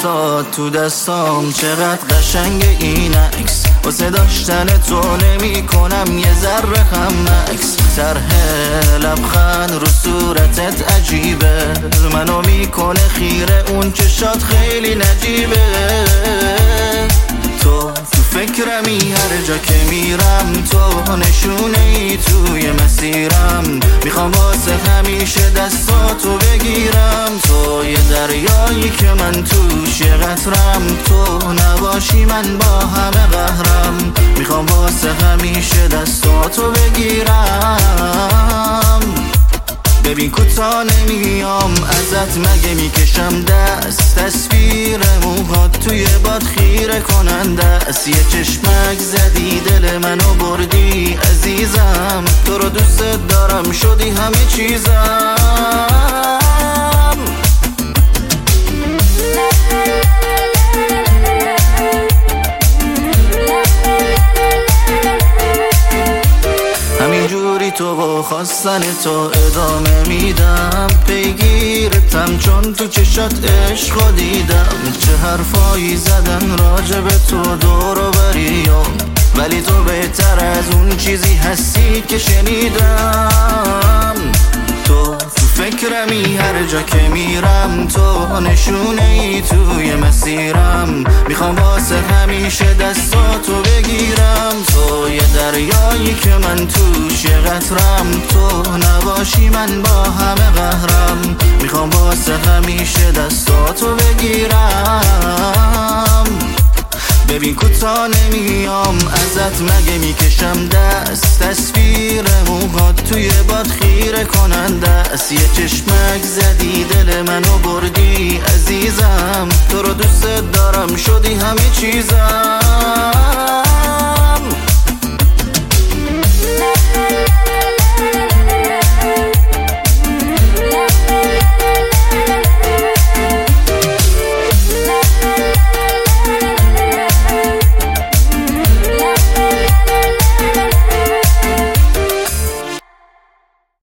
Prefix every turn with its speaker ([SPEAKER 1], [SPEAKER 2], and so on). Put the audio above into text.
[SPEAKER 1] عکسات تو دستام چقدر قشنگ این عکس، واسه داشتن تو نمی کنم یه ذره هم عکس. طرح لبخند رو صورتت عجیبه، منو میکنه خیره، اون چشات خیلی نجیبه. تو فکرمی هر جا که میرم، تو نشونه ای توی مسیرم، میخوام واسه همیشه دستاتو بگیرم. تو یه دریایی که من توش یه قطرم، تو نباشی من با همه قهرم، میخوام واسه همیشه دستاتو بگیرم. ببین کوتاه نمیام ازت، مگه میکشم دست، تصویر موهات توی باد خیره کننده است. یه چشمک زدی دل منو بردی عزیزم، تو رو دوست دارم شدی همه چیزم. همینجوری تو خواستن تو ادامه میدم، پیگیرتم چون تو چشات عشقو دیدم. چه حرفایی زدن راجب تو دور و بریم، ولی تو بهتر از اون چیزی هستی که شنیدم. تو فکرمی هر جا که میرم، تو نشونه ای توی مسیرم، میخوام واسه همیشه دستاتو بگیرم. تو یه دریایی که من توش یه قطرم، تو نباشی من با همه قهرم، میخوام واسه همیشه دستاتو بگیرم. ببین کوتاه نمیام ازت، مگه میکشم دست، تصویر موهات توی باد خیره کننده است. یه چشمک زدی دل منو بردی عزیزم، تو رو دوست دارم شدی همه چیزم.